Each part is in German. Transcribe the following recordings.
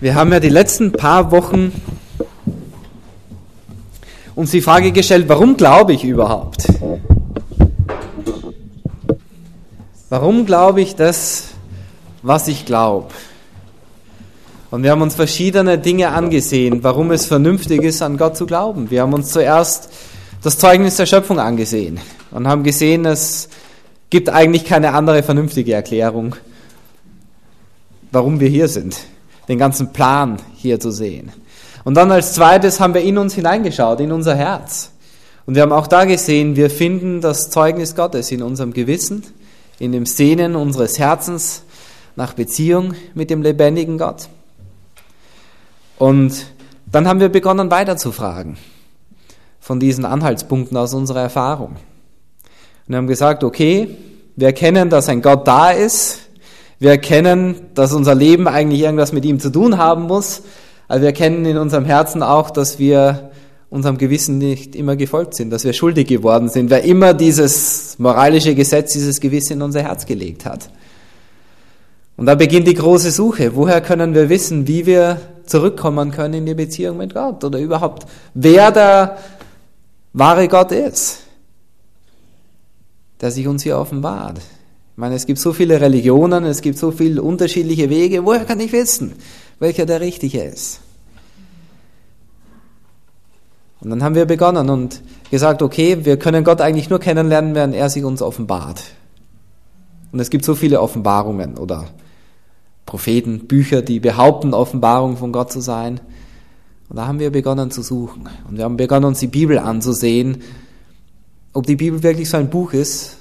Wir haben ja die letzten paar Wochen uns die Frage gestellt, warum glaube ich überhaupt? Warum glaube ich das, was ich glaube? Und wir haben uns verschiedene Dinge angesehen, warum es vernünftig ist, an Gott zu glauben. Wir haben uns zuerst das Zeugnis der Schöpfung angesehen und haben gesehen, es gibt eigentlich keine andere vernünftige Erklärung, warum wir hier sind, den ganzen Plan hier zu sehen. Und dann als zweites haben wir in uns hineingeschaut, in unser Herz. Und wir haben auch da gesehen, wir finden das Zeugnis Gottes in unserem Gewissen, in dem Sehnen unseres Herzens nach Beziehung mit dem lebendigen Gott. Und dann haben wir begonnen weiter zu fragen von diesen Anhaltspunkten aus unserer Erfahrung. Und wir haben gesagt, okay, wir erkennen, dass ein Gott da ist. Wir erkennen, dass unser Leben eigentlich irgendwas mit ihm zu tun haben muss. Aber wir erkennen in unserem Herzen auch, dass wir unserem Gewissen nicht immer gefolgt sind, dass wir schuldig geworden sind, wer immer dieses moralische Gesetz, dieses Gewissen in unser Herz gelegt hat. Und da beginnt die große Suche. Woher können wir wissen, wie wir zurückkommen können in die Beziehung mit Gott? Oder überhaupt, wer der wahre Gott ist, der sich uns hier offenbart. Ich meine, es gibt so viele Religionen, es gibt so viele unterschiedliche Wege. Woher kann ich wissen, welcher der richtige ist? Und dann haben wir begonnen und gesagt, okay, wir können Gott eigentlich nur kennenlernen, wenn er sich uns offenbart. Und es gibt so viele Offenbarungen oder Propheten, Bücher, die behaupten, Offenbarung von Gott zu sein. Und da haben wir begonnen zu suchen. Und wir haben begonnen, uns die Bibel anzusehen, ob die Bibel wirklich so ein Buch ist,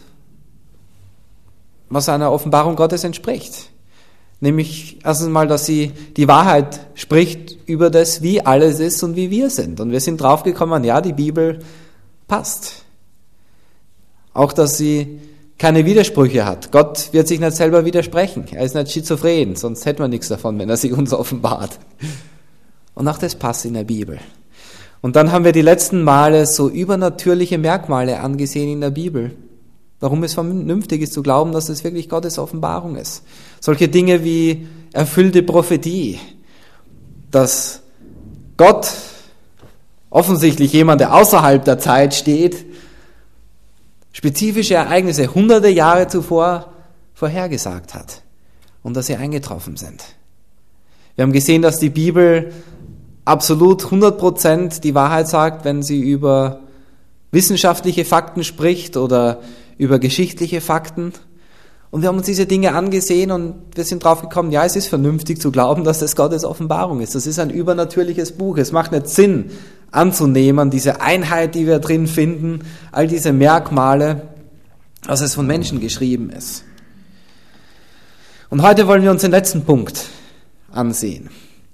was einer Offenbarung Gottes entspricht. Nämlich erstens mal, dass sie die Wahrheit spricht über das, wie alles ist und wie wir sind. Und wir sind draufgekommen, ja, die Bibel passt. Auch, dass sie keine Widersprüche hat. Gott wird sich nicht selber widersprechen. Er ist nicht schizophren, sonst hätte man nichts davon, wenn er sich uns offenbart. Und auch das passt in der Bibel. Und dann haben wir die letzten Male so übernatürliche Merkmale angesehen in der Bibel. Warum es vernünftig ist zu glauben, dass es wirklich Gottes Offenbarung ist. Solche Dinge wie erfüllte Prophetie, dass Gott, offensichtlich jemand, der außerhalb der Zeit steht, spezifische Ereignisse hunderte Jahre zuvor vorhergesagt hat und dass sie eingetroffen sind. Wir haben gesehen, dass die Bibel absolut 100% die Wahrheit sagt, wenn sie über wissenschaftliche Fakten spricht oder über geschichtliche Fakten. Und wir haben uns diese Dinge angesehen und wir sind drauf gekommen, ja, es ist vernünftig zu glauben, dass das Gottes Offenbarung ist. Das ist ein übernatürliches Buch. Es macht nicht Sinn anzunehmen, diese Einheit, die wir drin finden, all diese Merkmale, dass es von Menschen geschrieben ist. Und heute wollen wir uns den letzten Punkt ansehen.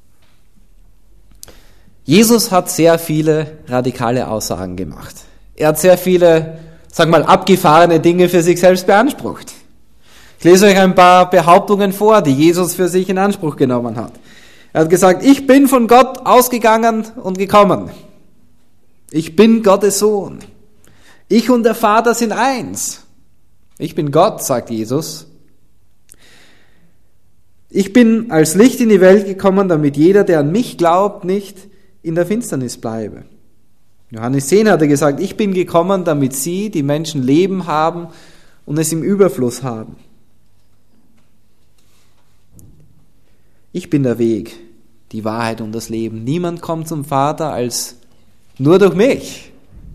Jesus hat sehr viele radikale Aussagen gemacht. Er hat sehr viele, abgefahrene Dinge für sich selbst beansprucht. Ich lese euch ein paar Behauptungen vor, die Jesus für sich in Anspruch genommen hat. Er hat gesagt, ich bin von Gott ausgegangen und gekommen. Ich bin Gottes Sohn. Ich und der Vater sind eins. Ich bin Gott, sagt Jesus. Ich bin als Licht in die Welt gekommen, damit jeder, der an mich glaubt, nicht in der Finsternis bleibe. Johannes 10 hat er gesagt, ich bin gekommen, damit sie, die Menschen, Leben haben und es im Überfluss haben. Ich bin der Weg, die Wahrheit und das Leben. Niemand kommt zum Vater als nur durch mich.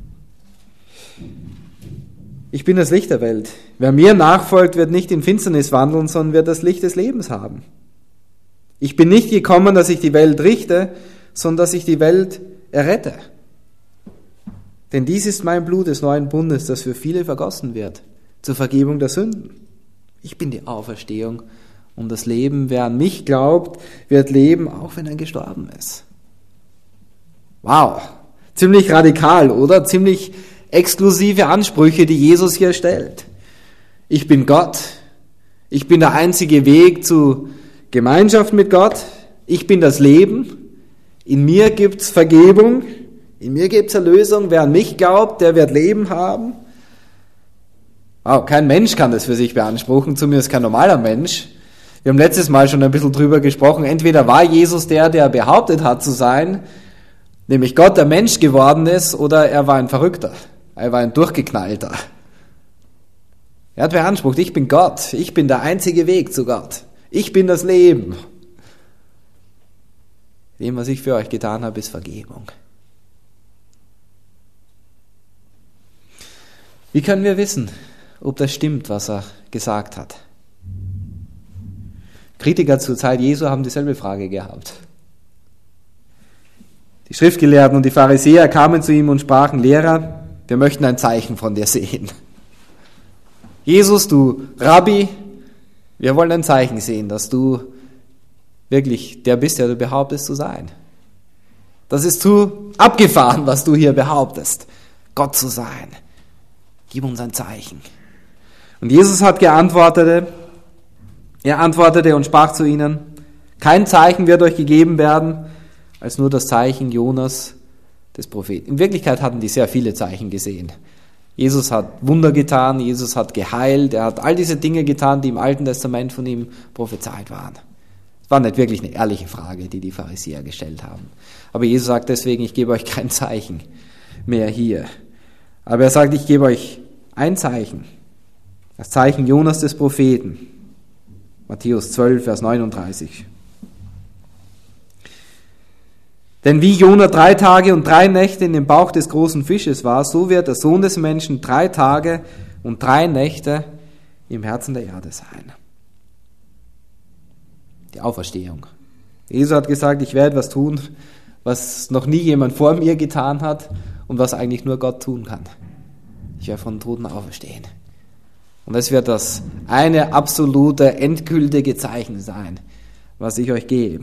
Ich bin das Licht der Welt. Wer mir nachfolgt, wird nicht in Finsternis wandeln, sondern wird das Licht des Lebens haben. Ich bin nicht gekommen, dass ich die Welt richte, sondern dass ich die Welt errette. Denn dies ist mein Blut des neuen Bundes, das für viele vergossen wird, zur Vergebung der Sünden. Ich bin die Auferstehung und das Leben. Wer an mich glaubt, wird leben, auch wenn er gestorben ist. Wow, ziemlich radikal, oder? Ziemlich exklusive Ansprüche, die Jesus hier stellt. Ich bin Gott. Ich bin der einzige Weg zu Gemeinschaft mit Gott. Ich bin das Leben. In mir gibt's Vergebung. In mir gibt's Erlösung. Wer an mich glaubt, der wird Leben haben. Wow, kein Mensch kann das für sich beanspruchen, zumindest kein normaler Mensch. Wir haben letztes Mal schon ein bisschen drüber gesprochen. Entweder war Jesus der behauptet hat zu sein, nämlich Gott, der Mensch geworden ist, oder er war ein Verrückter. Er war ein Durchgeknallter. Er hat beansprucht, ich bin Gott. Ich bin der einzige Weg zu Gott. Ich bin das Leben. Dem, was ich für euch getan habe, ist Vergebung. Wie können wir wissen, ob das stimmt, was er gesagt hat? Kritiker zur Zeit Jesu haben dieselbe Frage gehabt. Die Schriftgelehrten und die Pharisäer kamen zu ihm und sprachen, Lehrer, wir möchten ein Zeichen von dir sehen. Jesus, du Rabbi, wir wollen ein Zeichen sehen, dass du wirklich der bist, der du behauptest zu sein. Das ist zu abgefahren, was du hier behauptest, Gott zu sein. Gib uns ein Zeichen. Und Jesus hat geantwortet, er antwortete und sprach zu ihnen, kein Zeichen wird euch gegeben werden, als nur das Zeichen Jonas des Propheten. In Wirklichkeit hatten die sehr viele Zeichen gesehen. Jesus hat Wunder getan, Jesus hat geheilt, er hat all diese Dinge getan, die im Alten Testament von ihm prophezeit waren. Es war nicht wirklich eine ehrliche Frage, die die Pharisäer gestellt haben. Aber Jesus sagt deswegen, ich gebe euch kein Zeichen mehr hier. Aber er sagt, ich gebe euch ein Zeichen. Das Zeichen Jonas des Propheten. Matthäus 12, Vers 39. Denn wie Jona 3 Tage und 3 Nächte in dem Bauch des großen Fisches war, so wird der Sohn des Menschen 3 Tage und 3 Nächte im Herzen der Erde sein. Die Auferstehung. Jesus hat gesagt, ich werde etwas tun, was noch nie jemand vor mir getan hat und was eigentlich nur Gott tun kann. Ich werde von den Toten auferstehen. Und das wird das eine absolute, endgültige Zeichen sein, was ich euch gebe.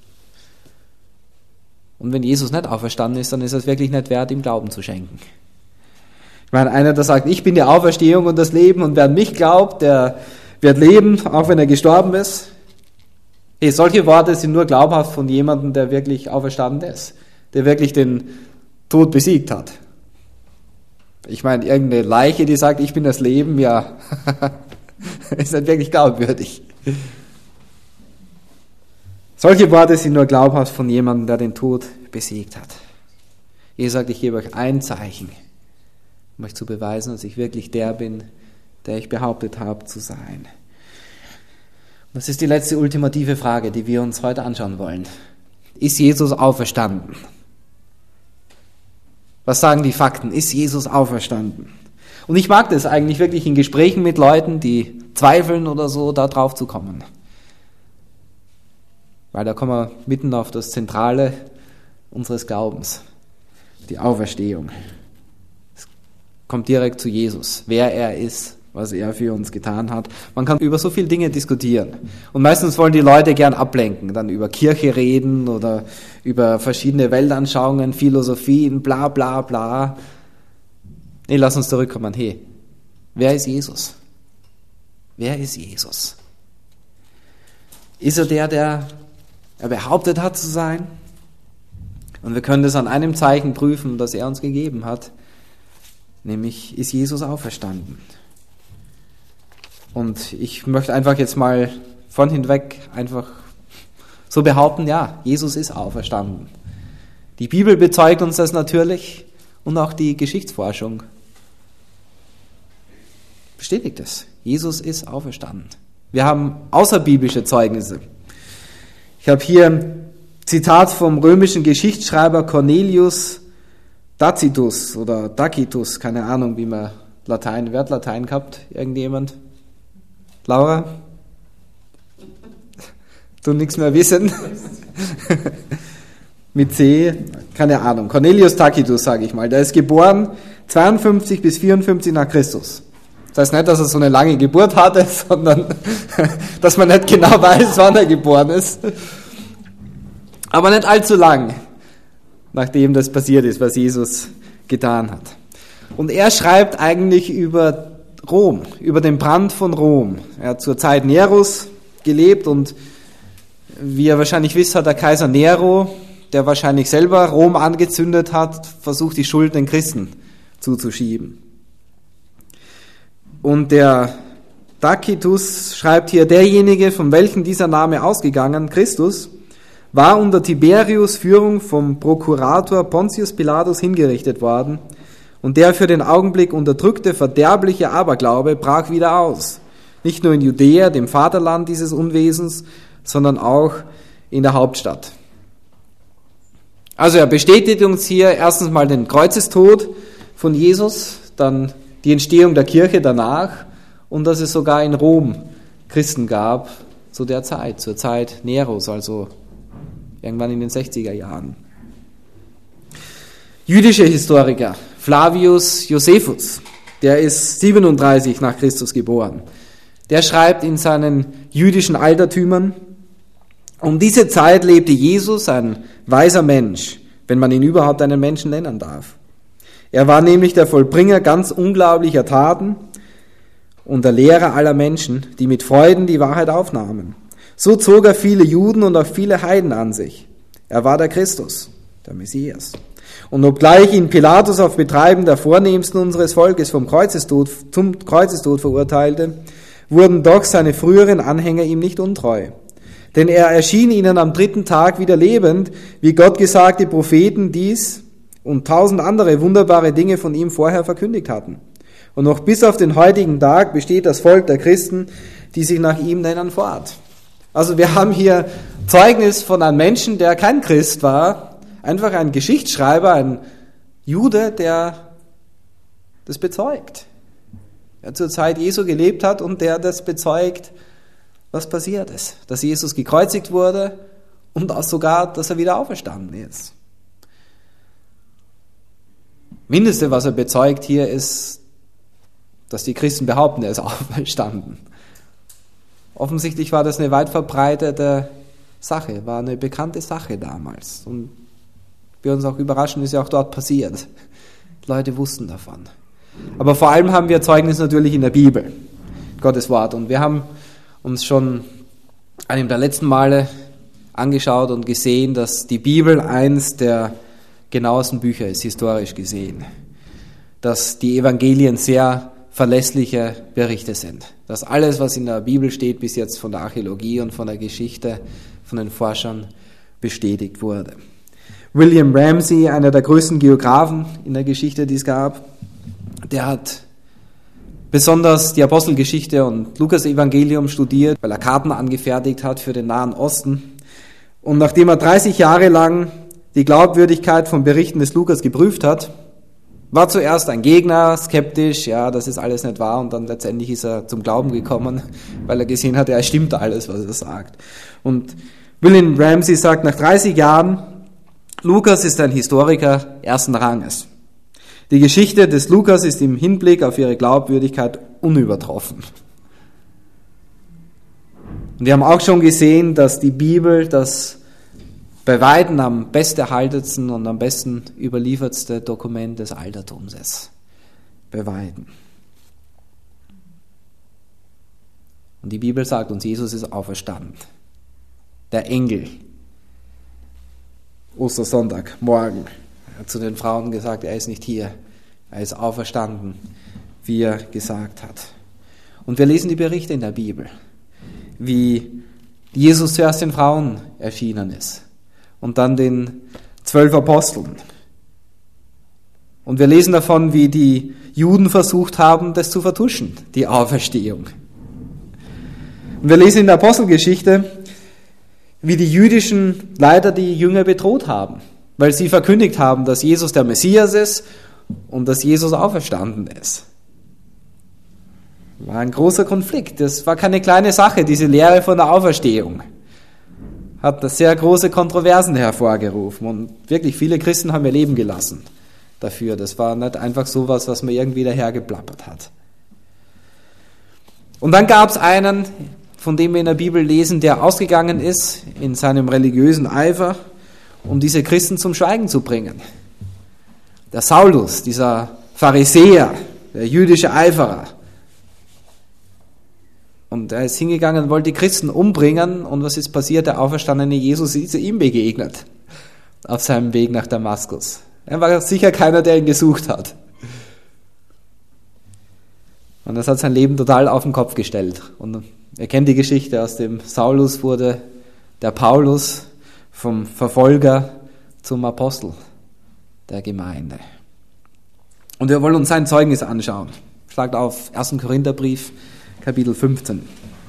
Und wenn Jesus nicht auferstanden ist, dann ist es wirklich nicht wert, ihm Glauben zu schenken. Ich meine, einer, der sagt, ich bin die Auferstehung und das Leben und wer an mich glaubt, der wird leben, auch wenn er gestorben ist. Hey, solche Worte sind nur glaubhaft von jemandem, der wirklich auferstanden ist, der wirklich den Tod besiegt hat. Ich meine, irgendeine Leiche, die sagt, ich bin das Leben, ja, ist nicht wirklich glaubwürdig. Solche Worte sind nur glaubhaft von jemandem, der den Tod besiegt hat. Jesus sagt, ich gebe euch ein Zeichen, um euch zu beweisen, dass ich wirklich der bin, der ich behauptet habe zu sein. Das ist die letzte ultimative Frage, die wir uns heute anschauen wollen. Ist Jesus auferstanden? Was sagen die Fakten? Ist Jesus auferstanden? Und ich mag das eigentlich wirklich in Gesprächen mit Leuten, die zweifeln oder so, da drauf zu kommen. Weil da kommen wir mitten auf das Zentrale unseres Glaubens, die Auferstehung. Es kommt direkt zu Jesus, wer er ist, was er für uns getan hat. Man kann über so viele Dinge diskutieren. Und meistens wollen die Leute gern ablenken, dann über Kirche reden oder über verschiedene Weltanschauungen, Philosophien, bla bla bla. Nee, lass uns zurückkommen. Hey, wer ist Jesus? Wer ist Jesus? Ist er der er behauptet hat zu sein? Und wir können das an einem Zeichen prüfen, das er uns gegeben hat, nämlich ist Jesus auferstanden. Und ich möchte einfach jetzt mal von hinweg einfach so behaupten, ja, Jesus ist auferstanden. Die Bibel bezeugt uns das natürlich und auch die Geschichtsforschung bestätigt es. Jesus ist auferstanden. Wir haben außerbiblische Zeugnisse. Ich habe hier ein Zitat vom römischen Geschichtsschreiber Cornelius Tacitus oder Tacitus, keine Ahnung, wie man Latein, wer hat Latein gehabt? Irgendjemand? Laura? Du nichts mehr wissen? Mit C? Keine Ahnung. Cornelius Tacitus, sage ich mal. Der ist geboren 52 bis 54 nach Christus. Das heißt nicht, dass er so eine lange Geburt hatte, sondern dass man nicht genau weiß, wann er geboren ist. Aber nicht allzu lang, nachdem das passiert ist, was Jesus getan hat. Und er schreibt eigentlich über Rom, über den Brand von Rom. Er hat zur Zeit Neros gelebt und wie ihr wahrscheinlich wisst, hat der Kaiser Nero, der wahrscheinlich selber Rom angezündet hat, versucht, die Schuld den Christen zuzuschieben. Und der Tacitus schreibt hier, derjenige, von welchem dieser Name ausgegangen, Christus, war unter Tiberius Führung vom Prokurator Pontius Pilatus hingerichtet worden, und der für den Augenblick unterdrückte verderbliche Aberglaube brach wieder aus. Nicht nur in Judäa, dem Vaterland dieses Unwesens, sondern auch in der Hauptstadt. Also er bestätigt uns hier erstens mal den Kreuzestod von Jesus, dann die Entstehung der Kirche danach und dass es sogar in Rom Christen gab zu der Zeit, zur Zeit Neros, also irgendwann in den 60er Jahren. Jüdische Historiker, Flavius Josephus, der ist 37 nach Christus geboren. Der schreibt in seinen jüdischen Altertümern, um diese Zeit lebte Jesus, ein weiser Mensch, wenn man ihn überhaupt einen Menschen nennen darf. Er war nämlich der Vollbringer ganz unglaublicher Taten und der Lehrer aller Menschen, die mit Freuden die Wahrheit aufnahmen. So zog er viele Juden und auch viele Heiden an sich. Er war der Christus, der Messias. Und obgleich ihn Pilatus auf Betreiben der Vornehmsten unseres Volkes zum Kreuzestod verurteilte, wurden doch seine früheren Anhänger ihm nicht untreu. Denn er erschien ihnen am 3. Tag wieder lebend, wie Gott gesagte Propheten dies und 1000 andere wunderbare Dinge von ihm vorher verkündigt hatten. Und noch bis auf den heutigen Tag besteht das Volk der Christen, die sich nach ihm nennen, fort. Also wir haben hier Zeugnis von einem Menschen, der kein Christ war, einfach ein Geschichtsschreiber, ein Jude, der das bezeugt. Der zur Zeit Jesu gelebt hat und der das bezeugt, was passiert ist. Dass Jesus gekreuzigt wurde und auch sogar, dass er wieder auferstanden ist. Mindeste, was er bezeugt hier, ist, dass die Christen behaupten, er ist auferstanden. Offensichtlich war das eine weit verbreitete Sache, war eine bekannte Sache damals. Und wir uns auch überraschen, ist ja auch dort passiert. Leute wussten davon. Aber vor allem haben wir Zeugnis natürlich in der Bibel, Gottes Wort. Und wir haben uns schon einem der letzten Male angeschaut und gesehen, dass die Bibel eins der genauesten Bücher ist, historisch gesehen. Dass die Evangelien sehr verlässliche Berichte sind. Dass alles, was in der Bibel steht, bis jetzt von der Archäologie und von der Geschichte, von den Forschern bestätigt wurde. William Ramsay, einer der größten Geographen in der Geschichte, die es gab, der hat besonders die Apostelgeschichte und Lukas-Evangelium studiert, weil er Karten angefertigt hat für den Nahen Osten. Und nachdem er 30 Jahre lang die Glaubwürdigkeit von Berichten des Lukas geprüft hat, war zuerst ein Gegner, skeptisch, ja, das ist alles nicht wahr, und dann letztendlich ist er zum Glauben gekommen, weil er gesehen hat, ja, es stimmt alles, was er sagt. Und William Ramsay sagt, nach 30 Jahren, Lukas ist ein Historiker ersten Ranges. Die Geschichte des Lukas ist im Hinblick auf ihre Glaubwürdigkeit unübertroffen. Und wir haben auch schon gesehen, dass die Bibel das bei weitem am besterhaltetsten und am besten überliefertste Dokument des Altertums ist. Bei weitem. Und die Bibel sagt uns, Jesus ist auferstanden. Der Engel. Ostersonntag, morgen. Er hat zu den Frauen gesagt, er ist nicht hier. Er ist auferstanden, wie er gesagt hat. Und wir lesen die Berichte in der Bibel, wie Jesus zuerst den Frauen erschienen ist und dann den 12 Aposteln. Und wir lesen davon, wie die Juden versucht haben, das zu vertuschen, die Auferstehung. Und wir lesen in der Apostelgeschichte, wie die jüdischen Leiter die Jünger bedroht haben, weil sie verkündigt haben, dass Jesus der Messias ist und dass Jesus auferstanden ist. War ein großer Konflikt. Das war keine kleine Sache, diese Lehre von der Auferstehung. Hat sehr große Kontroversen hervorgerufen und wirklich viele Christen haben ihr Leben gelassen dafür. Das war nicht einfach sowas, was man irgendwie dahergeplappert hat. Und dann gab es einen, von dem wir in der Bibel lesen, der ausgegangen ist in seinem religiösen Eifer, um diese Christen zum Schweigen zu bringen. Der Saulus, dieser Pharisäer, der jüdische Eiferer. Und er ist hingegangen und wollte die Christen umbringen. Und was ist passiert? Der auferstandene Jesus ist ihm begegnet auf seinem Weg nach Damaskus. Er war sicher keiner, der ihn gesucht hat. Und das hat sein Leben total auf den Kopf gestellt. Und ihr kennt die Geschichte, aus dem Saulus wurde der Paulus vom Verfolger zum Apostel der Gemeinde. Und wir wollen uns sein Zeugnis anschauen. Schlagt auf 1. Korintherbrief, Kapitel 15.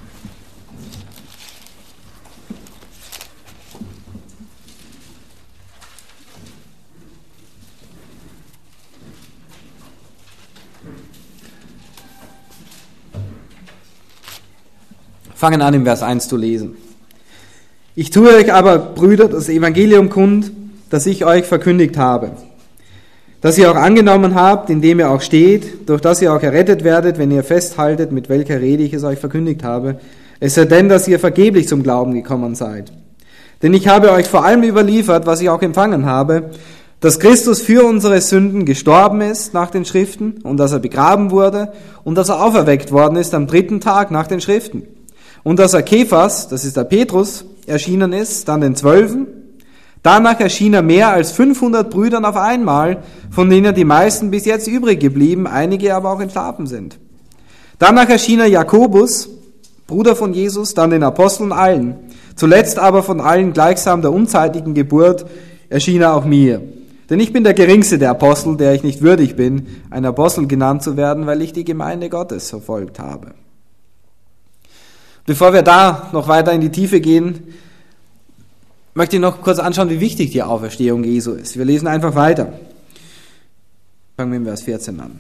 Fangen an, im Vers 1 zu lesen. Ich tue euch aber, Brüder, das Evangelium kund, das ich euch verkündigt habe, das ihr auch angenommen habt, in dem ihr auch steht, durch das ihr auch errettet werdet, wenn ihr festhaltet, mit welcher Rede ich es euch verkündigt habe, es sei denn, dass ihr vergeblich zum Glauben gekommen seid. Denn ich habe euch vor allem überliefert, was ich auch empfangen habe, dass Christus für unsere Sünden gestorben ist nach den Schriften und dass er begraben wurde und dass er auferweckt worden ist am 3. Tag nach den Schriften. Und dass er Kephas, das ist der Petrus, erschienen ist, dann den 12. Danach erschien er mehr als 500 Brüdern auf einmal, von denen die meisten bis jetzt übrig geblieben, einige aber auch entschlafen sind. Danach erschien er Jakobus, Bruder von Jesus, dann den Aposteln allen. Zuletzt aber von allen gleichsam der unzeitigen Geburt erschien er auch mir. Denn ich bin der geringste der Apostel, der ich nicht würdig bin, ein Apostel genannt zu werden, weil ich die Gemeinde Gottes verfolgt habe. Bevor wir da noch weiter in die Tiefe gehen, möchte ich noch kurz anschauen, wie wichtig die Auferstehung Jesu ist. Wir lesen einfach weiter. Fangen wir mit Vers 14 an.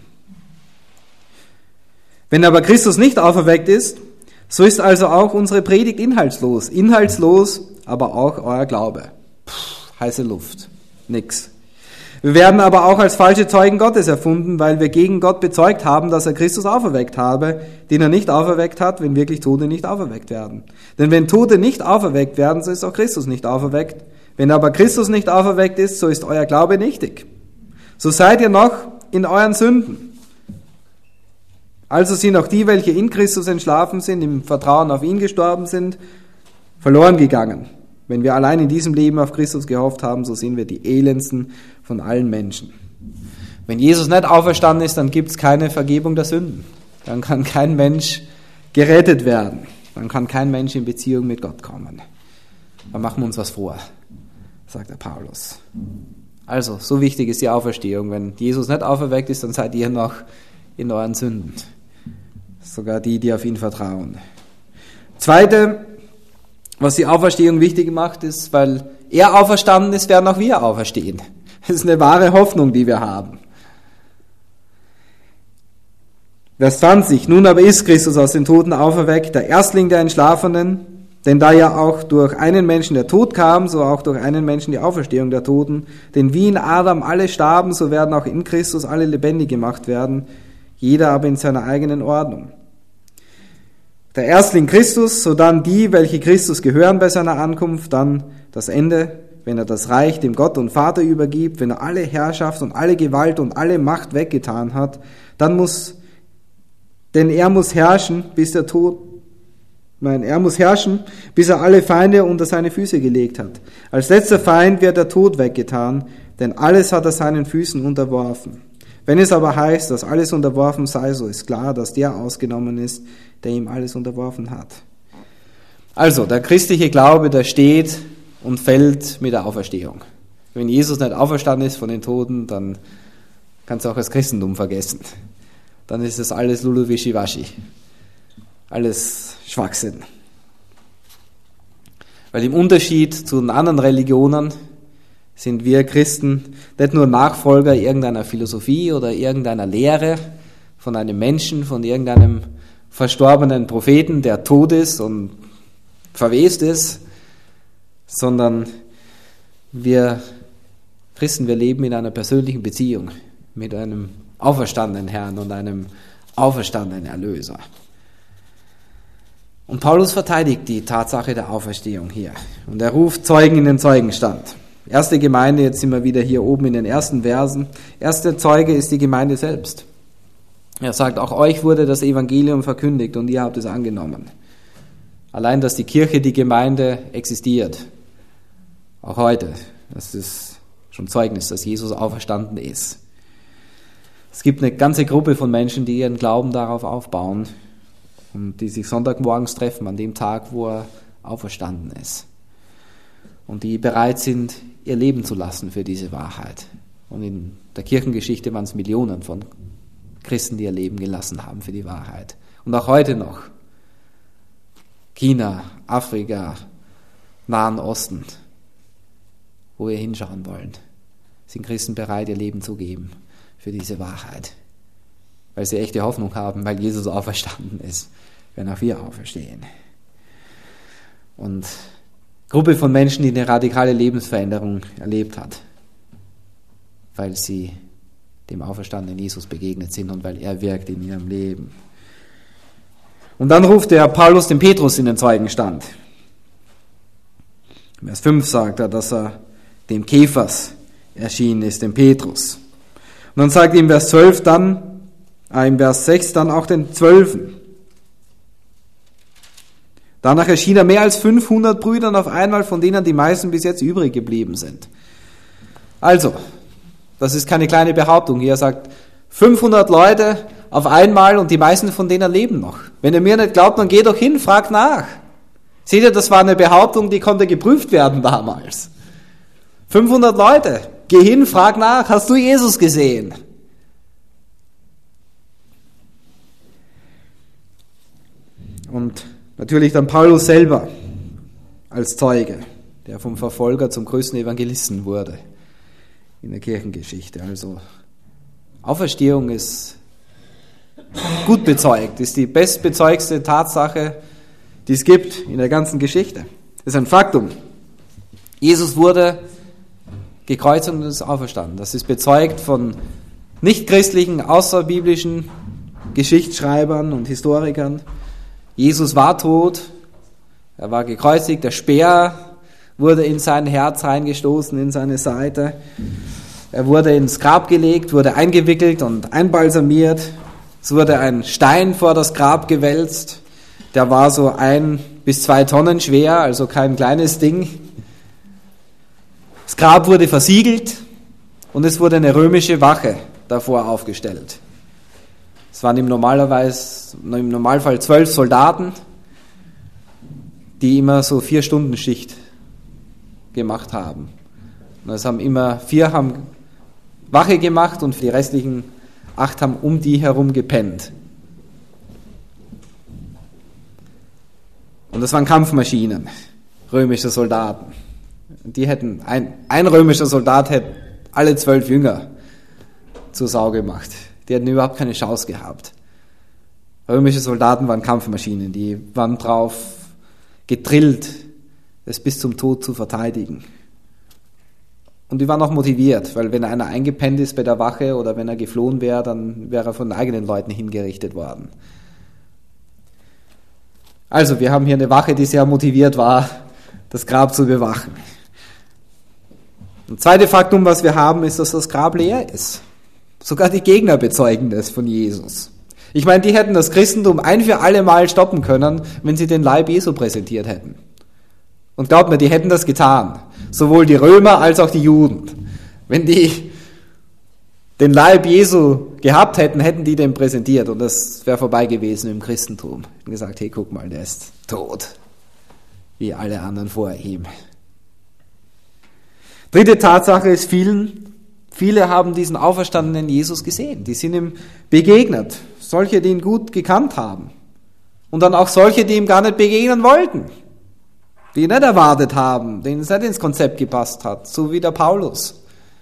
Wenn aber Christus nicht auferweckt ist, so ist also auch unsere Predigt inhaltslos. Inhaltslos, aber auch euer Glaube. Heiße Luft. Nix. Wir werden aber auch als falsche Zeugen Gottes erfunden, weil wir gegen Gott bezeugt haben, dass er Christus auferweckt habe, den er nicht auferweckt hat, wenn wirklich Tote nicht auferweckt werden. Denn wenn Tote nicht auferweckt werden, so ist auch Christus nicht auferweckt. Wenn aber Christus nicht auferweckt ist, so ist euer Glaube nichtig. So seid ihr noch in euren Sünden. Also sind auch die, welche in Christus entschlafen sind, im Vertrauen auf ihn gestorben sind, verloren gegangen. Wenn wir allein in diesem Leben auf Christus gehofft haben, so sind wir die elendsten von allen Menschen. Wenn Jesus nicht auferstanden ist, dann gibt es keine Vergebung der Sünden. Dann kann kein Mensch gerettet werden. Dann kann kein Mensch in Beziehung mit Gott kommen. Dann machen wir uns was vor, sagt der Paulus. Also, so wichtig ist die Auferstehung. Wenn Jesus nicht auferweckt ist, dann seid ihr noch in euren Sünden. Sogar die, die auf ihn vertrauen. Zweite, was die Auferstehung wichtig macht, ist, weil er auferstanden ist, werden auch wir auferstehen. Das ist eine wahre Hoffnung, die wir haben. Vers 20. Nun aber ist Christus aus den Toten auferweckt, der Erstling der Entschlafenen, denn da ja auch durch einen Menschen der Tod kam, so auch durch einen Menschen die Auferstehung der Toten. Denn wie in Adam alle starben, so werden auch in Christus alle lebendig gemacht werden, jeder aber in seiner eigenen Ordnung. Der Erstling Christus, sodann die, welche Christus gehören bei seiner Ankunft, dann das Ende, wenn er das Reich dem Gott und Vater übergibt, wenn er alle Herrschaft und alle Gewalt und alle Macht weggetan hat, denn er muss herrschen, bis er alle Feinde unter seine Füße gelegt hat. Als letzter Feind wird der Tod weggetan, denn alles hat er seinen Füßen unterworfen. Wenn es aber heißt, dass alles unterworfen sei, so ist klar, dass der ausgenommen ist, der ihm alles unterworfen hat. Also, der christliche Glaube, der steht und fällt mit der Auferstehung. Wenn Jesus nicht auferstanden ist von den Toten, dann kannst du auch das Christentum vergessen. Dann ist das alles Luluwischiwaschi. Alles Schwachsinn. Weil im Unterschied zu den anderen Religionen sind wir Christen nicht nur Nachfolger irgendeiner Philosophie oder irgendeiner Lehre von einem Menschen, von irgendeinem verstorbenen Propheten, der tot ist und verwest ist, sondern wir Christen, wir leben in einer persönlichen Beziehung mit einem auferstandenen Herrn und einem auferstandenen Erlöser. Und Paulus verteidigt die Tatsache der Auferstehung hier. Und er ruft Zeugen in den Zeugenstand. Erste Gemeinde, jetzt sind wir wieder hier oben in den ersten Versen. Erste Zeuge ist die Gemeinde selbst. Er sagt, auch euch wurde das Evangelium verkündigt und ihr habt es angenommen. Allein, dass die Kirche, die Gemeinde existiert, auch heute, das ist schon Zeugnis, dass Jesus auferstanden ist. Es gibt eine ganze Gruppe von Menschen, die ihren Glauben darauf aufbauen und die sich sonntagmorgens treffen, an dem Tag, wo er auferstanden ist. Und die bereit sind, ihr Leben zu lassen für diese Wahrheit. Und in der Kirchengeschichte waren es Millionen von Christen, die ihr Leben gelassen haben für die Wahrheit. Und auch heute noch. China, Afrika, Nahen Osten, wo wir hinschauen wollen, sind Christen bereit, ihr Leben zu geben für diese Wahrheit. Weil sie echte Hoffnung haben, weil Jesus auferstanden ist, wenn auch wir auferstehen. Und Gruppe von Menschen, die eine radikale Lebensveränderung erlebt hat, weil sie dem auferstandenen Jesus begegnet sind und weil er wirkt in ihrem Leben. Und dann ruft der Paulus den Petrus in den Zeugenstand. Vers 5 sagt er, dass er dem Kephas erschienen ist, dem Petrus. Und dann sagt ihm Vers 12 dann, im Vers 6 dann auch den 12. Danach erschien er mehr als 500 Brüdern auf einmal, von denen die meisten bis jetzt übrig geblieben sind. Also, das ist keine kleine Behauptung. Hier sagt 500 Leute auf einmal und die meisten von denen leben noch. Wenn ihr mir nicht glaubt, dann geht doch hin, fragt nach. Seht ihr, das war eine Behauptung, die konnte geprüft werden damals. 500 Leute, geh hin, frag nach, hast du Jesus gesehen? Und natürlich dann Paulus selber als Zeuge, der vom Verfolger zum größten Evangelisten wurde in der Kirchengeschichte. Also Auferstehung ist gut bezeugt, ist die bestbezeugte Tatsache, die es gibt in der ganzen Geschichte. Das ist ein Faktum. Jesus wurde gekreuzigt und ist auferstanden. Das ist bezeugt von nichtchristlichen, außerbiblischen Geschichtsschreibern und Historikern. Jesus war tot, er war gekreuzigt, der Speer wurde in sein Herz reingestoßen, in seine Seite. Er wurde ins Grab gelegt, wurde eingewickelt und einbalsamiert. Es wurde ein Stein vor das Grab gewälzt. Der war so 1 bis 2 Tonnen schwer, also kein kleines Ding. Das Grab wurde versiegelt und es wurde eine römische Wache davor aufgestellt. Es waren im Normalfall 12 Soldaten, die immer so 4-Stunden-Schicht gemacht haben. Und es haben immer 4 haben Wache gemacht und die restlichen 8 haben um die herum gepennt. Und das waren Kampfmaschinen, römische Soldaten. Die hätten, ein römischer Soldat hätte alle 12 Jünger zur Sau gemacht. Die hätten überhaupt keine Chance gehabt. Römische Soldaten waren Kampfmaschinen, die waren drauf gedrillt, es bis zum Tod zu verteidigen. Und die waren auch motiviert, weil wenn einer eingepennt ist bei der Wache oder wenn er geflohen wäre, dann wäre er von den eigenen Leuten hingerichtet worden. Also, wir haben hier eine Wache, die sehr motiviert war, das Grab zu bewachen. Und zweite Faktum, was wir haben, ist, dass das Grab leer ist. Sogar die Gegner bezeugen das von Jesus. Ich meine, die hätten das Christentum ein für alle Mal stoppen können, wenn sie den Leib Jesu präsentiert hätten. Und glaubt mir, die hätten das getan. Sowohl die Römer als auch die Juden. Wenn die den Leib Jesu gehabt hätten, hätten die den präsentiert. Und das wäre vorbei gewesen im Christentum. Und gesagt, hey, guck mal, der ist tot. Wie alle anderen vor ihm. Dritte Tatsache ist, viele haben diesen auferstandenen Jesus gesehen. Die sind ihm begegnet. Solche, die ihn gut gekannt haben. Und dann auch solche, die ihm gar nicht begegnen wollten. Die ihn nicht erwartet haben, denen es nicht ins Konzept gepasst hat. So wie der Paulus.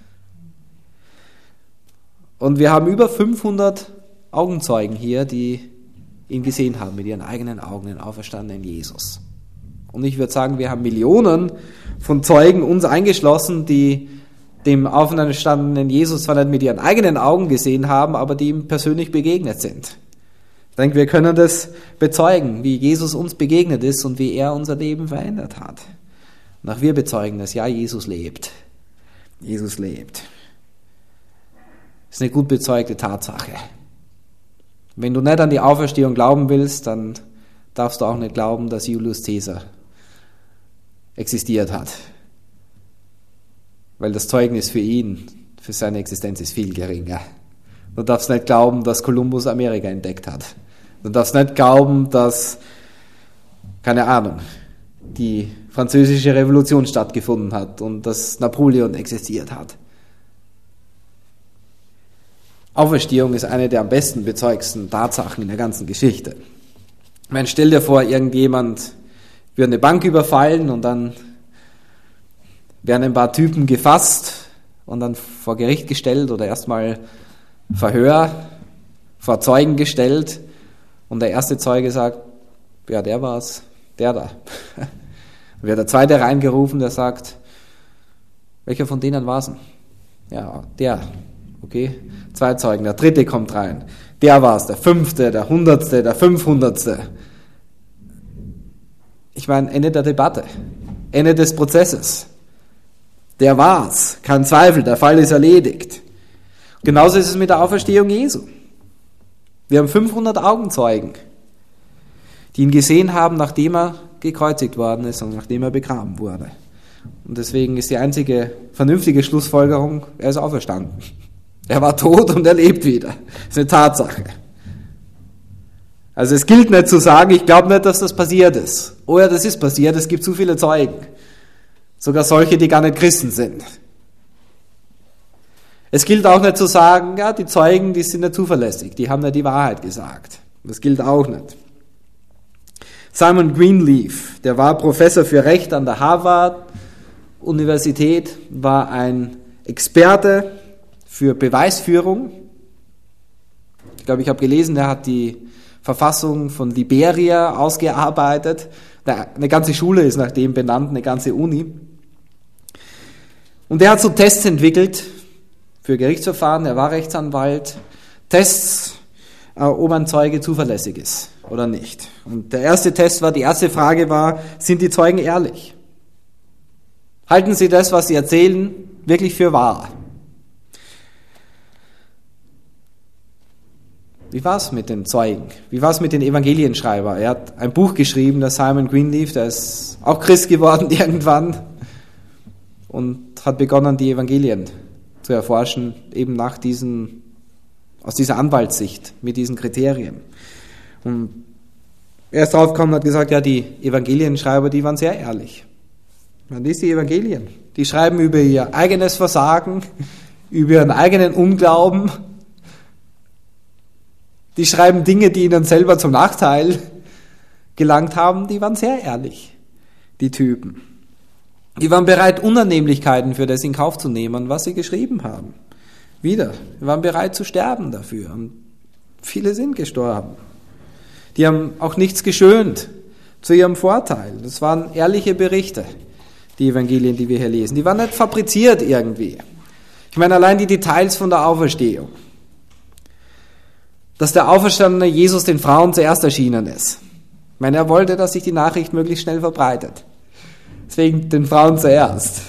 Und wir haben über 500 Augenzeugen hier, die ihn gesehen haben mit ihren eigenen Augen, den auferstandenen Jesus. Und ich würde sagen, wir haben Millionen von Zeugen, uns eingeschlossen, die dem auferstandenen Jesus zwar nicht mit ihren eigenen Augen gesehen haben, aber die ihm persönlich begegnet sind. Ich denke, wir können das bezeugen, wie Jesus uns begegnet ist und wie er unser Leben verändert hat. Und auch wir bezeugen das, ja, Jesus lebt. Jesus lebt. Das ist eine gut bezeugte Tatsache. Wenn du nicht an die Auferstehung glauben willst, dann darfst du auch nicht glauben, dass Julius Caesar existiert hat. Weil das Zeugnis für ihn, für seine Existenz ist viel geringer. Du darfst nicht glauben, dass Kolumbus Amerika entdeckt hat. Du darfst nicht glauben, dass, keine Ahnung, die französische Revolution stattgefunden hat und dass Napoleon existiert hat. Auferstehung ist eine der am besten bezeugten Tatsachen in der ganzen Geschichte. Ich meine, stell dir vor, irgendjemand wird eine Bank überfallen und dann werden ein paar Typen gefasst und dann vor Gericht gestellt oder erstmal Verhör vor Zeugen gestellt und der erste Zeuge sagt, ja, der war's, der da. Dann wird der zweite reingerufen, der sagt, welcher von denen war's denn? Ja, der. Okay, 2 Zeugen, der dritte kommt rein. Der war's, der 5., der 100., der 500. Ich meine, Ende der Debatte, Ende des Prozesses. Der war's, kein Zweifel, der Fall ist erledigt. Genauso ist es mit der Auferstehung Jesu. Wir haben 500 Augenzeugen, die ihn gesehen haben, nachdem er gekreuzigt worden ist und nachdem er begraben wurde. Und deswegen ist die einzige vernünftige Schlussfolgerung, er ist auferstanden. Er war tot und er lebt wieder. Das ist eine Tatsache. Also es gilt nicht zu sagen, ich glaube nicht, dass das passiert ist. Oh ja, das ist passiert, es gibt zu viele Zeugen. Sogar solche, die gar nicht Christen sind. Es gilt auch nicht zu sagen, ja, die Zeugen, die sind nicht zuverlässig, die haben nicht die Wahrheit gesagt. Das gilt auch nicht. Simon Greenleaf, der war Professor für Recht an der Harvard-Universität, war ein Experte für Beweisführung. Ich glaube, ich habe gelesen, er hat die Verfassung von Liberia ausgearbeitet. Eine ganze Schule ist nach dem benannt, eine ganze Uni. Und er hat so Tests entwickelt für Gerichtsverfahren, er war Rechtsanwalt, Tests, ob ein Zeuge zuverlässig ist oder nicht. Und der erste Test war, die erste Frage war, sind die Zeugen ehrlich? Halten sie das, was sie erzählen, wirklich für wahr? Wie war es mit den Zeugen? Wie war es mit den Evangelienschreibern? Er hat ein Buch geschrieben, der Simon Greenleaf, der ist auch Christ geworden irgendwann und hat begonnen, die Evangelien zu erforschen, eben aus dieser Anwaltssicht, mit diesen Kriterien. Und er ist draufgekommen und hat gesagt, ja, die Evangelienschreiber, die waren sehr ehrlich. Man liest die Evangelien. Die schreiben über ihr eigenes Versagen, über ihren eigenen Unglauben. Die schreiben Dinge, die ihnen selber zum Nachteil gelangt haben. Die waren sehr ehrlich, die Typen. Die waren bereit, Unannehmlichkeiten für das in Kauf zu nehmen, was sie geschrieben haben. Wieder, die waren bereit zu sterben dafür. Und viele sind gestorben. Die haben auch nichts geschönt zu ihrem Vorteil. Das waren ehrliche Berichte, die Evangelien, die wir hier lesen. Die waren nicht fabriziert irgendwie. Ich meine, allein die Details von der Auferstehung. Dass der auferstandene Jesus den Frauen zuerst erschienen ist. Ich meine, er wollte, dass sich die Nachricht möglichst schnell verbreitet. Deswegen den Frauen zuerst.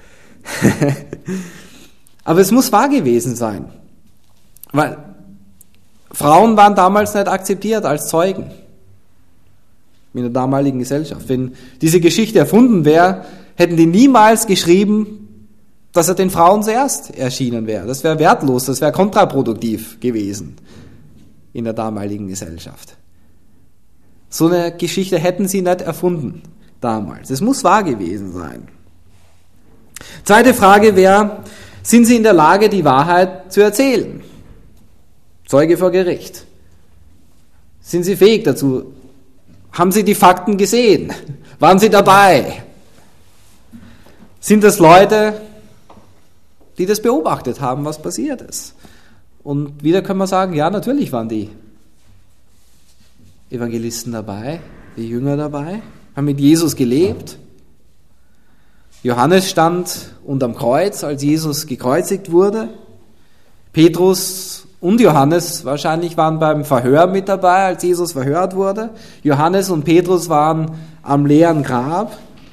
Aber es muss wahr gewesen sein. Weil Frauen waren damals nicht akzeptiert als Zeugen in der damaligen Gesellschaft. Wenn diese Geschichte erfunden wäre, hätten die niemals geschrieben, dass er den Frauen zuerst erschienen wäre. Das wäre wertlos, das wäre kontraproduktiv gewesen in der damaligen Gesellschaft. So eine Geschichte hätten sie nicht erfunden damals. Es muss wahr gewesen sein. Zweite Frage wäre, sind sie in der Lage, die Wahrheit zu erzählen? Zeuge vor Gericht. Sind sie fähig dazu? Haben sie die Fakten gesehen? Waren sie dabei? Sind das Leute, die das beobachtet haben, was passiert ist? Und wieder können wir sagen, ja, natürlich waren die Evangelisten dabei, die Jünger dabei, haben mit Jesus gelebt. Johannes stand unterm Kreuz, als Jesus gekreuzigt wurde. Petrus und Johannes wahrscheinlich waren beim Verhör mit dabei, als Jesus verhört wurde. Johannes und Petrus waren am leeren Grab.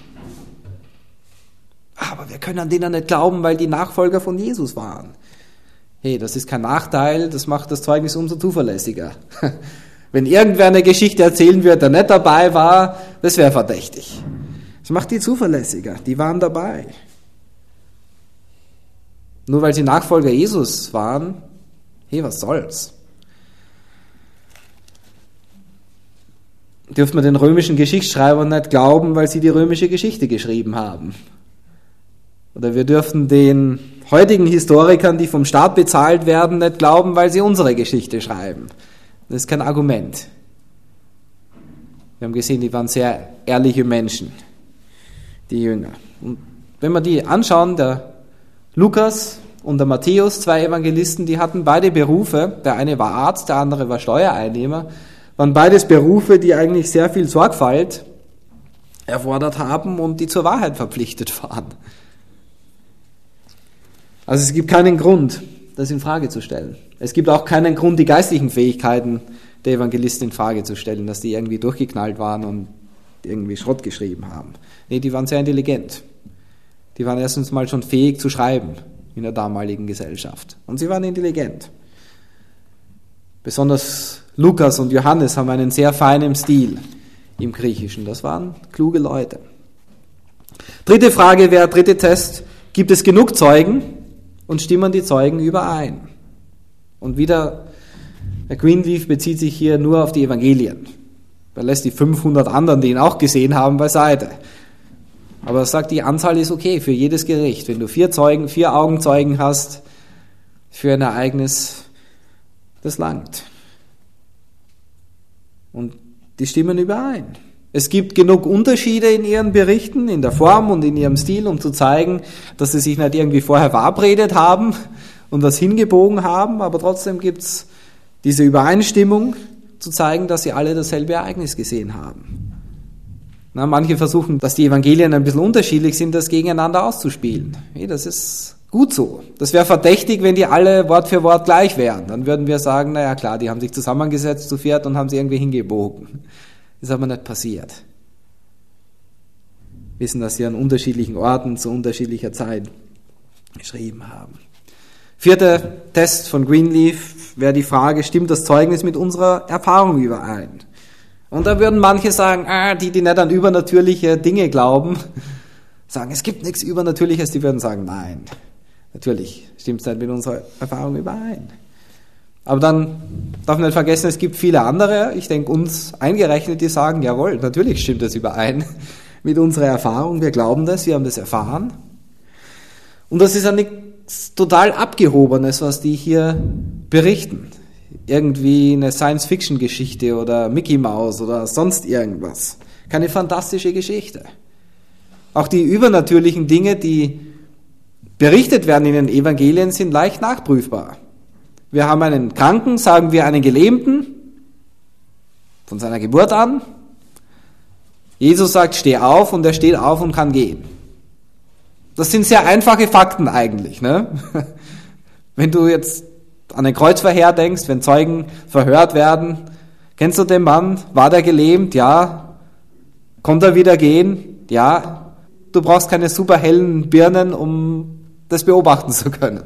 Aber wir können an denen nicht glauben, weil die Nachfolger von Jesus waren. Hey, das ist kein Nachteil, das macht das Zeugnis umso zuverlässiger. Wenn irgendwer eine Geschichte erzählen wird, der nicht dabei war, das wäre verdächtig. Das macht die zuverlässiger, die waren dabei. Nur weil sie Nachfolger Jesus waren, Hey, was soll's? Dürfen wir den römischen Geschichtsschreibern nicht glauben, weil sie die römische Geschichte geschrieben haben. Oder wir dürfen den heutigen Historikern, die vom Staat bezahlt werden, nicht glauben, weil sie unsere Geschichte schreiben. Das ist kein Argument. Wir haben gesehen, die waren sehr ehrliche Menschen, die Jünger. Und wenn wir die anschauen, der Lukas und der Matthäus, 2 Evangelisten, die hatten beide Berufe. Der eine war Arzt, der andere war Steuereinnehmer. Waren beides Berufe, die eigentlich sehr viel Sorgfalt erfordert haben und die zur Wahrheit verpflichtet waren. Also es gibt keinen Grund, das in Frage zu stellen. Es gibt auch keinen Grund, die geistlichen Fähigkeiten der Evangelisten in Frage zu stellen, dass die irgendwie durchgeknallt waren und irgendwie Schrott geschrieben haben. Nee, die waren sehr intelligent. Die waren erstens mal schon fähig zu schreiben in der damaligen Gesellschaft. Und sie waren intelligent. Besonders Lukas und Johannes haben einen sehr feinen Stil im Griechischen. Das waren kluge Leute. Dritte Frage wäre, dritte Test, gibt es genug Zeugen und stimmen die Zeugen überein? Und wieder, Herr Greenleaf bezieht sich hier nur auf die Evangelien. Er lässt die 500 anderen, die ihn auch gesehen haben, beiseite. Aber er sagt, die Anzahl ist okay für jedes Gericht. Wenn du 4 Zeugen, 4 Augenzeugen hast für ein Ereignis, das langt. Und die stimmen überein. Es gibt genug Unterschiede in ihren Berichten, in der Form und in ihrem Stil, um zu zeigen, dass sie sich nicht irgendwie vorher verabredet haben und was hingebogen haben, aber trotzdem gibt es diese Übereinstimmung, zu zeigen, dass sie alle dasselbe Ereignis gesehen haben. Manche versuchen, dass die Evangelien ein bisschen unterschiedlich sind, das gegeneinander auszuspielen. Das ist gut so. Das wäre verdächtig, wenn die alle Wort für Wort gleich wären. Dann würden wir sagen, naja klar, die haben sich zusammengesetzt zu 4 und haben sie irgendwie hingebogen. Das ist aber nicht passiert. Wissen, dass sie an unterschiedlichen Orten zu unterschiedlicher Zeit geschrieben haben. 4. Test von Greenleaf wäre die Frage, stimmt das Zeugnis mit unserer Erfahrung überein? Und da würden manche sagen, die nicht an übernatürliche Dinge glauben, sagen, es gibt nichts Übernatürliches, die würden sagen, nein, natürlich stimmt es nicht mit unserer Erfahrung überein. Aber dann darf man nicht vergessen, es gibt viele andere, ich denke uns eingerechnet, die sagen, jawohl, natürlich stimmt das überein mit unserer Erfahrung, wir glauben das, wir haben das erfahren. Und das ist ja nichts total Abgehobenes, was die hier berichten. Irgendwie eine Science-Fiction-Geschichte oder Mickey Mouse oder sonst irgendwas. Keine fantastische Geschichte. Auch die übernatürlichen Dinge, die berichtet werden in den Evangelien, sind leicht nachprüfbar. Wir haben einen Kranken, sagen wir einen Gelähmten, von seiner Geburt an. Jesus sagt, steh auf, und er steht auf und kann gehen. Das sind sehr einfache Fakten eigentlich. Ne? Wenn du jetzt an den Kreuzverhör denkst, wenn Zeugen verhört werden, kennst du den Mann? War der gelähmt? Ja. Konnte er wieder gehen? Ja. Du brauchst keine super hellen Birnen, um das beobachten zu können.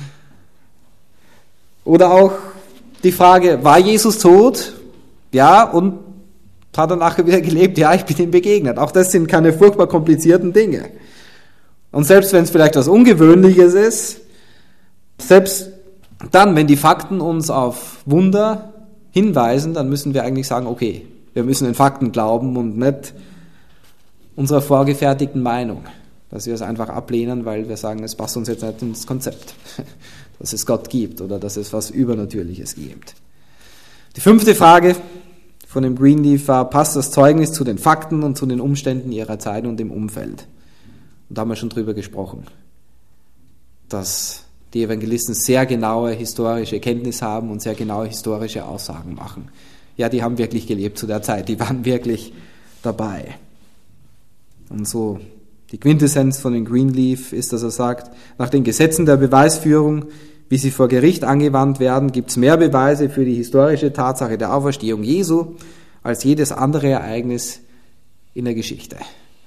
Oder auch die Frage, war Jesus tot? Ja. Und hat er nachher wieder gelebt? Ja, ich bin ihm begegnet. Auch das sind keine furchtbar komplizierten Dinge. Und selbst wenn es vielleicht was Ungewöhnliches ist, selbst dann, wenn die Fakten uns auf Wunder hinweisen, dann müssen wir eigentlich sagen, okay, wir müssen den Fakten glauben und nicht unserer vorgefertigten Meinung, dass wir es einfach ablehnen, weil wir sagen, es passt uns jetzt nicht ins Konzept, dass es Gott gibt oder dass es was Übernatürliches gibt. Die 5. Frage von dem Greenleaf war, passt das Zeugnis zu den Fakten und zu den Umständen ihrer Zeit und dem Umfeld? Und da haben wir schon drüber gesprochen, dass die Evangelisten sehr genaue historische Kenntnis haben und sehr genaue historische Aussagen machen. Ja, die haben wirklich gelebt zu der Zeit, die waren wirklich dabei. Und so die Quintessenz von den Greenleaf ist, dass er sagt, nach den Gesetzen der Beweisführung, wie sie vor Gericht angewandt werden, gibt es mehr Beweise für die historische Tatsache der Auferstehung Jesu als jedes andere Ereignis in der Geschichte.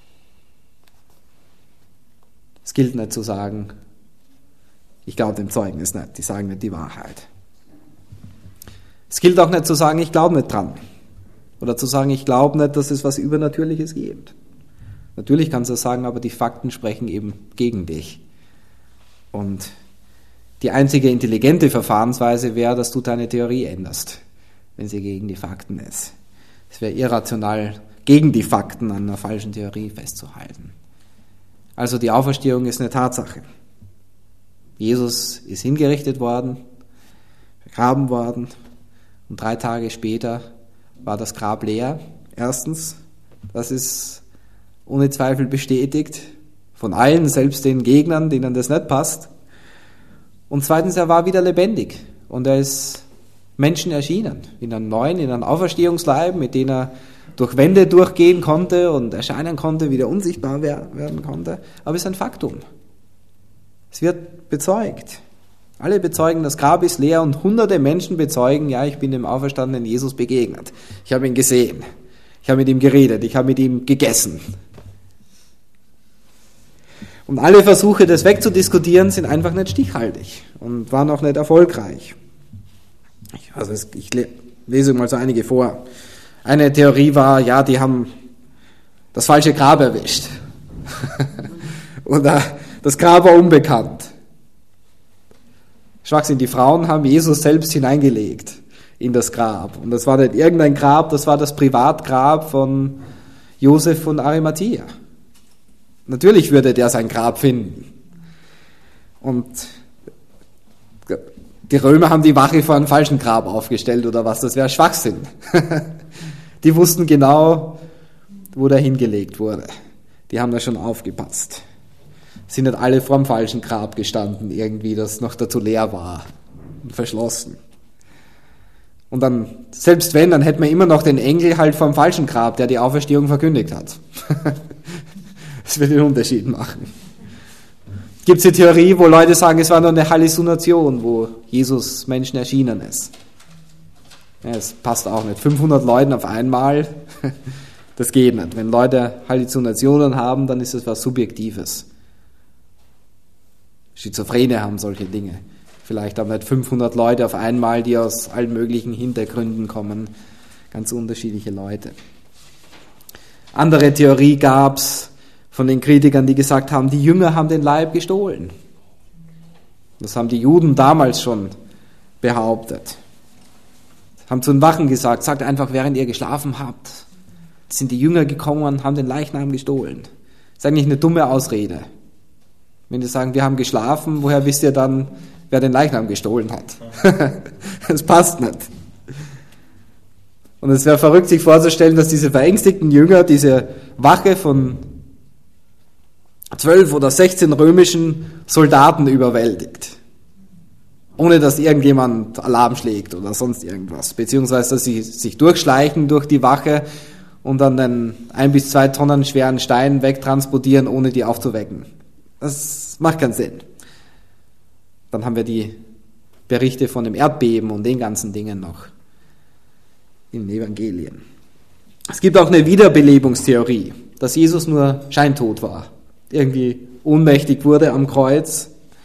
Es gilt nicht zu sagen, ich glaube dem Zeugnis nicht, die sagen nicht die Wahrheit. Es gilt auch nicht zu sagen, ich glaube nicht dran. Oder zu sagen, ich glaube nicht, dass es was Übernatürliches gibt. Natürlich kannst du das sagen, aber die Fakten sprechen eben gegen dich. Und Die einzige intelligente Verfahrensweise wäre, dass du deine Theorie änderst, wenn sie gegen die Fakten ist. Es wäre irrational, gegen die Fakten an einer falschen Theorie festzuhalten. Also die Auferstehung ist eine Tatsache. Jesus ist hingerichtet worden, begraben worden und 3 Tage später war das Grab leer. Erstens, das ist ohne Zweifel bestätigt von allen, selbst den Gegnern, denen das nicht passt. Und zweitens, er war wieder lebendig und er ist Menschen erschienen, in einem neuen, in einem Auferstehungsleib, mit dem er durch Wände durchgehen konnte und erscheinen konnte, wieder unsichtbar werden konnte. Aber es ist ein Faktum. Es wird bezeugt. Alle bezeugen, das Grab ist leer und hunderte Menschen bezeugen, ja, ich bin dem auferstandenen Jesus begegnet. Ich habe ihn gesehen. Ich habe mit ihm geredet. Ich habe mit ihm gegessen. Und alle Versuche, das wegzudiskutieren, sind einfach nicht stichhaltig und waren auch nicht erfolgreich. Ich lese mal so einige vor. Eine Theorie war, ja, die haben das falsche Grab erwischt. Oder das Grab war unbekannt. Schwachsinn, die Frauen haben Jesus selbst hineingelegt in das Grab. Und das war nicht irgendein Grab, das war das Privatgrab von Josef von Arimathea. Natürlich würde der sein Grab finden. Und die Römer haben die Wache vor einem falschen Grab aufgestellt oder was, das wäre Schwachsinn. Die wussten genau, wo der hingelegt wurde. Die haben da schon aufgepasst. Sind nicht alle vor dem falschen Grab gestanden, irgendwie, das noch dazu leer war und verschlossen. Und dann, selbst wenn, dann hätten wir immer noch den Engel halt vor dem falschen Grab, der die Auferstehung verkündigt hat. Das wird den Unterschied machen. Gibt es die Theorie, wo Leute sagen, es war nur eine Halluzination, wo Jesus Menschen erschienen ist. Ja, das passt auch nicht. 500 Leuten auf einmal, das geht nicht. Wenn Leute Halluzinationen haben, dann ist es was Subjektives. Schizophrene haben solche Dinge. Vielleicht haben nicht 500 Leute auf einmal, die aus allen möglichen Hintergründen kommen. Ganz unterschiedliche Leute. Andere Theorie gab es von den Kritikern, die gesagt haben, die Jünger haben den Leib gestohlen. Das haben die Juden damals schon behauptet. Haben zu den Wachen gesagt, sagt einfach, während ihr geschlafen habt, sind die Jünger gekommen und haben den Leichnam gestohlen. Das ist eigentlich eine dumme Ausrede. Wenn die sagen, wir haben geschlafen, woher wisst ihr dann, wer den Leichnam gestohlen hat? Das passt nicht. Und es wäre verrückt, sich vorzustellen, dass diese verängstigten Jünger diese Wache von 12 oder 16 römischen Soldaten überwältigt. Ohne dass irgendjemand Alarm schlägt oder sonst irgendwas. Beziehungsweise, dass sie sich durchschleichen durch die Wache und dann einen 1 bis 2 Tonnen schweren Stein wegtransportieren, ohne die aufzuwecken. Das macht keinen Sinn. Dann haben wir die Berichte von dem Erdbeben und den ganzen Dingen noch in den Evangelien. Es gibt auch eine Wiederbelebungstheorie, dass Jesus nur scheintot war. Irgendwie ohnmächtig wurde am Kreuz.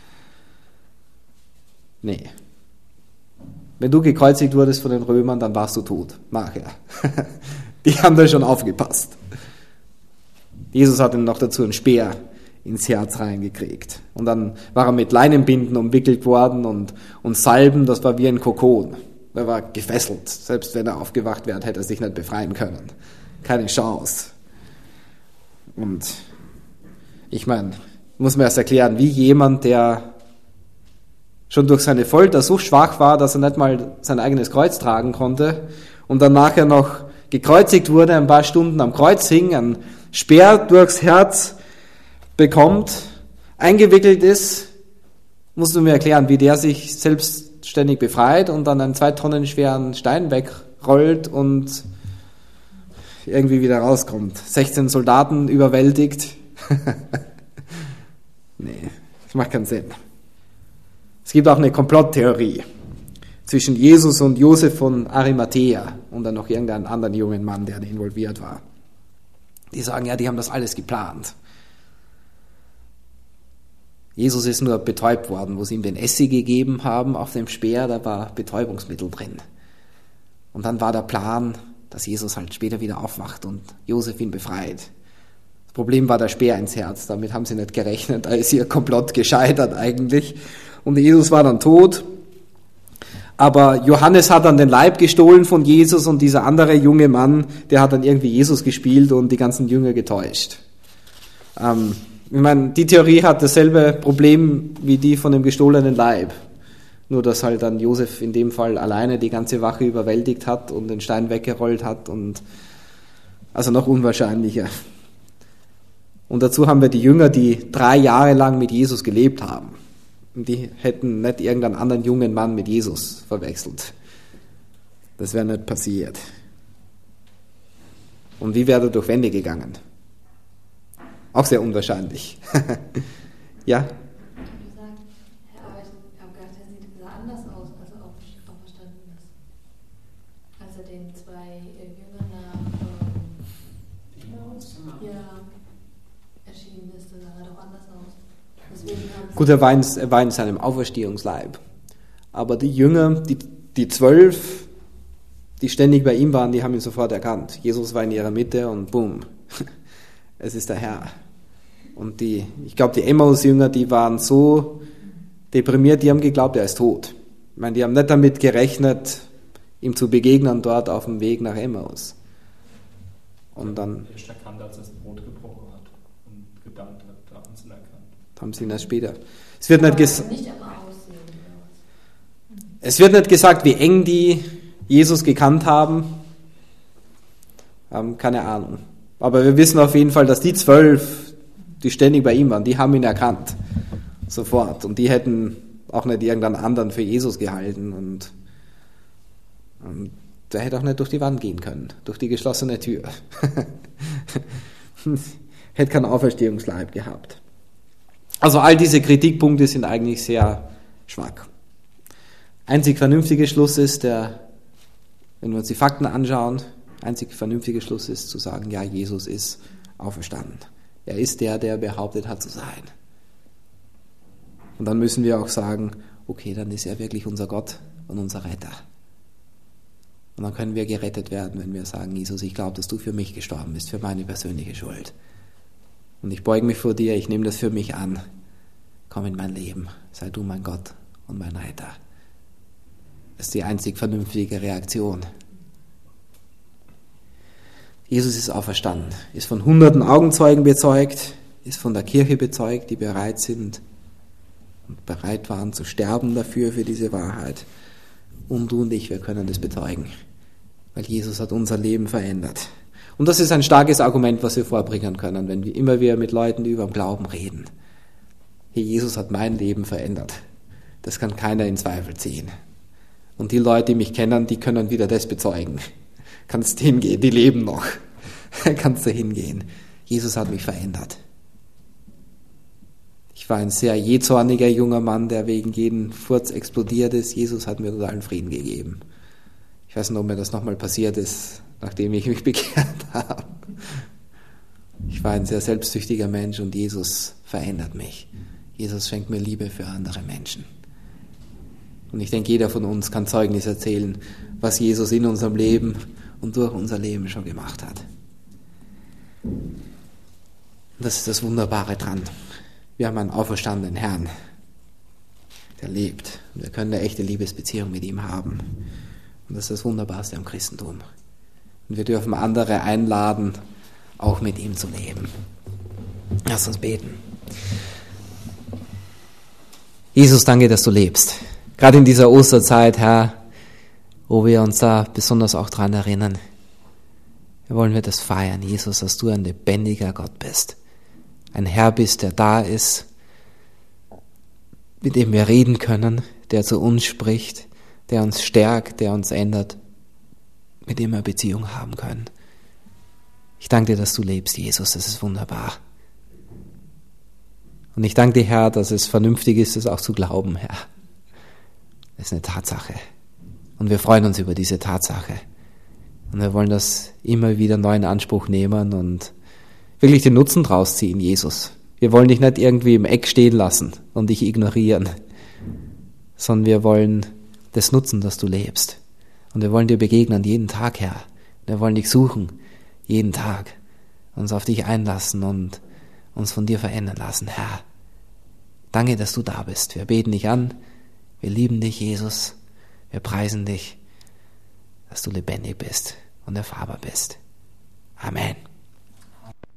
Nee. Wenn du gekreuzigt wurdest von den Römern, dann warst du tot, nachher. Die haben da schon aufgepasst. Jesus hat ihm noch dazu einen Speer ins Herz reingekriegt. Und dann war er mit Leinenbinden umwickelt worden und Salben, das war wie ein Kokon. Er war gefesselt. Selbst wenn er aufgewacht wäre, hätte er sich nicht befreien können. Keine Chance. Und ich meine, muss mir erst erklären, wie jemand, der schon durch seine Folter so schwach war, dass er nicht mal sein eigenes Kreuz tragen konnte und dann nachher noch gekreuzigt wurde, ein paar Stunden am Kreuz hing, einen Speer durchs Herz bekommt, eingewickelt ist, musst du mir erklären, wie der sich selbstständig befreit und dann einen 2 Tonnen schweren Stein wegrollt und irgendwie wieder rauskommt. 16 Soldaten überwältigt. Nee, das macht keinen Sinn. Es gibt auch eine Komplotttheorie zwischen Jesus und Josef von Arimathea und dann noch irgendeinen anderen jungen Mann, der involviert war. Die sagen, ja, die haben das alles geplant. Jesus ist nur betäubt worden, wo sie ihm den Essig gegeben haben auf dem Speer, da war Betäubungsmittel drin. Und dann war der Plan, dass Jesus halt später wieder aufwacht und Josef ihn befreit. Problem war der Speer ins Herz, damit haben sie nicht gerechnet, da ist ihr Komplott gescheitert eigentlich. und Jesus war dann tot. Aber Johannes hat dann den Leib gestohlen von Jesus und dieser andere junge Mann, der hat dann irgendwie Jesus gespielt und die ganzen Jünger getäuscht. Ich meine, die Theorie hat dasselbe Problem wie die von dem gestohlenen Leib. Nur, dass halt dann Josef in dem Fall alleine die ganze Wache überwältigt hat und den Stein weggerollt hat und also noch unwahrscheinlicher. Und dazu haben wir die Jünger, die 3 Jahre lang mit Jesus gelebt haben. Und die hätten nicht irgendeinen anderen jungen Mann mit Jesus verwechselt. Das wäre nicht passiert. Und wie wäre er durch Wände gegangen? Auch sehr unwahrscheinlich. Ja? Gut, er war in seinem Auferstehungsleib. Aber die Jünger, die 12, die ständig bei ihm waren, die haben ihn sofort erkannt. Jesus war in ihrer Mitte und boom, es ist der Herr. Und ich glaube, die Emmaus-Jünger, die waren so deprimiert, die haben geglaubt, er ist tot. Ich meine, die haben nicht damit gerechnet, ihm zu begegnen dort auf dem Weg nach Emmaus. Und dann erst erkannt, als er das Brot gebrochen hat und gedankt hat, da haben sie ihn erkannt. Haben sie ihn erst später. Es wird nicht gesagt, wie eng die Jesus gekannt haben. Keine Ahnung. Aber wir wissen auf jeden Fall, dass die 12, die ständig bei ihm waren, die haben ihn erkannt. Sofort. Und die hätten auch nicht irgendeinen anderen für Jesus gehalten. Und der hätte auch nicht durch die Wand gehen können, durch die geschlossene Tür. Hätte keinen Auferstehungsleib gehabt. Also all diese Kritikpunkte sind eigentlich sehr schwach. Einzig vernünftige Schluss ist, wenn wir uns die Fakten anschauen, einzig vernünftige Schluss ist zu sagen, ja, Jesus ist auferstanden. Er ist der behauptet hat zu sein. Und dann müssen wir auch sagen, okay, dann ist er wirklich unser Gott und unser Retter. Und dann können wir gerettet werden, wenn wir sagen, Jesus, ich glaube, dass du für mich gestorben bist, für meine persönliche Schuld. Und ich beuge mich vor dir, ich nehme das für mich an. Komm in mein Leben, sei du mein Gott und mein Retter. Das ist die einzig vernünftige Reaktion. Jesus ist auferstanden, ist von hunderten Augenzeugen bezeugt, ist von der Kirche bezeugt, die bereit sind und bereit waren zu sterben dafür, für diese Wahrheit. Und du und ich, wir können das bezeugen, weil Jesus hat unser Leben verändert. Und das ist ein starkes Argument, was wir vorbringen können, wenn wir immer wieder mit Leuten, die über den Glauben reden. Hey, Jesus hat mein Leben verändert. Das kann keiner in Zweifel ziehen. Und die Leute, die mich kennen, die können wieder das bezeugen. Kannst hingehen, die leben noch. Kannst du hingehen. Jesus hat mich verändert. Ich war ein sehr jähzorniger junger Mann, der wegen jedem Furz explodiert ist. Jesus hat mir totalen Frieden gegeben. Ich weiß nicht, ob mir das nochmal passiert ist, nachdem ich mich bekehrt habe. Ich war ein sehr selbstsüchtiger Mensch und Jesus verändert mich. Jesus schenkt mir Liebe für andere Menschen. Und ich denke, jeder von uns kann Zeugnis erzählen, was Jesus in unserem Leben und durch unser Leben schon gemacht hat. Und das ist das Wunderbare dran. Wir haben einen auferstandenen Herrn, der lebt. Und wir können eine echte Liebesbeziehung mit ihm haben. Und das ist das Wunderbarste am Christentum. Und wir dürfen andere einladen, auch mit ihm zu leben. Lass uns beten. Jesus, danke, dass du lebst. Gerade in dieser Osterzeit, Herr, wo wir uns da besonders auch dran erinnern. Wir wollen das feiern, Jesus, dass du ein lebendiger Gott bist. Ein Herr bist, der da ist, mit dem wir reden können, der zu uns spricht, der uns stärkt, der uns ändert, mit dem wir Beziehung haben können. Ich danke dir, dass du lebst, Jesus, das ist wunderbar. Und ich danke dir, Herr, dass es vernünftig ist, es auch zu glauben, Herr. Das ist eine Tatsache. Und wir freuen uns über diese Tatsache. Und wir wollen das immer wieder neu in Anspruch nehmen und wirklich den Nutzen draus ziehen, Jesus. Wir wollen dich nicht irgendwie im Eck stehen lassen und dich ignorieren, sondern wir wollen das nutzen, dass du lebst. Und wir wollen dir begegnen jeden Tag, Herr. Wir wollen dich suchen, jeden Tag. Uns auf dich einlassen und uns von dir verändern lassen, Herr. Danke, dass du da bist. Wir beten dich an. Wir lieben dich, Jesus. Wir preisen dich, dass du lebendig bist und erfahrbar bist. Amen.